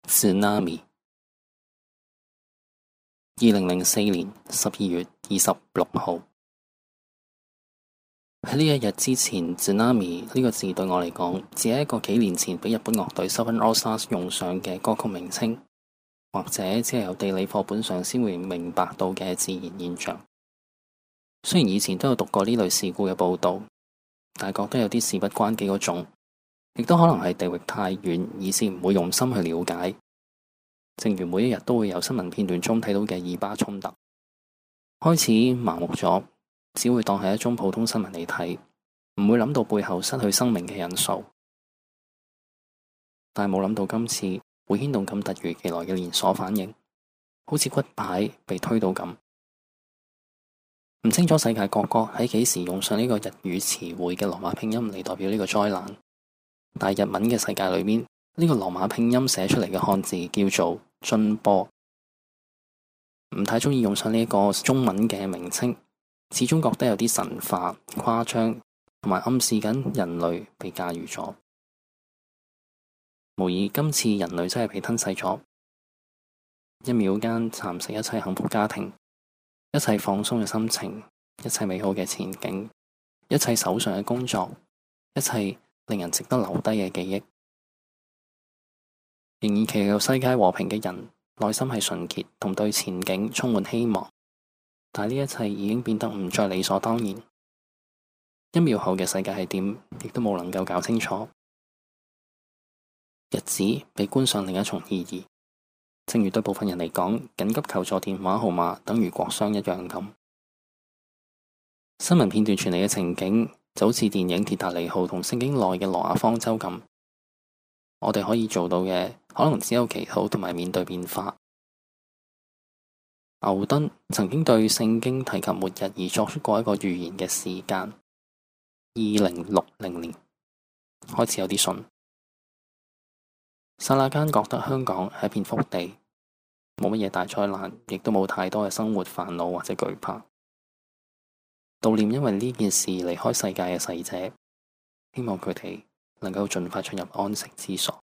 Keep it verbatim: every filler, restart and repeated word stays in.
Tsunami。二零零四年十二月二十六號，喺呢一日之前 ，Tsunami 呢個字對我嚟講，只係一個幾年前俾日本樂隊 Seven All Stars 用上嘅歌曲名稱，或者只係由地理課本上先會明白到嘅自然現象。雖然以前都有讀過呢類事故嘅報道，但係覺得有啲事不關己嗰種，亦都可能係地域太遠，以致唔會用心去了解。正如每一日都會有新聞片段中睇到嘅以巴衝突，開始麻木咗，只會當係一宗普通新聞嚟睇，唔會諗到背後失去生命嘅人數。但係冇諗到今次會牽動咁突如其來嘅連鎖反應，好似骨牌被推到咁。唔清楚世界各國喺幾時用上呢個日語詞彙嘅羅馬拼音嚟代表呢個災難，但係日文嘅世界裏面，呢個羅馬拼音寫出嚟嘅漢字叫做津波。唔太鍾意用上呢一個中文嘅名稱，始終覺得有啲神化、誇張，同埋暗示緊人類被駕馭咗。無疑今次人類真係被吞噬咗，一秒間蠶食一切幸福家庭，一切放鬆嘅心情，一切美好嘅前景，一切手上嘅工作，一切令人值得留低嘅記憶。仍然祈求世界和平嘅人，內心係純潔同對前景充滿希望，但呢一切已經變得唔再理所當然。一秒後嘅世界係點，亦都冇能夠搞清楚。日子被冠上另一重意義，正如對部分人嚟講，緊急求助電話號碼等於國殤一樣咁。新聞片段傳嚟嘅情景，就好似電影《鐵達尼號》同聖經內嘅挪亞方舟咁。我哋可以做到嘅，可能只有祈禱同埋面對變化。牛頓曾經對聖經提及末日而作出過一個預言嘅時間，二零六零年，開始有啲信。剎那間覺得香港係一片福地，冇乜嘢大災難，亦都冇太多嘅生活煩惱或者懼怕。悼念因為呢件事離開世界嘅逝者，希望佢哋能夠盡快進入安息之所。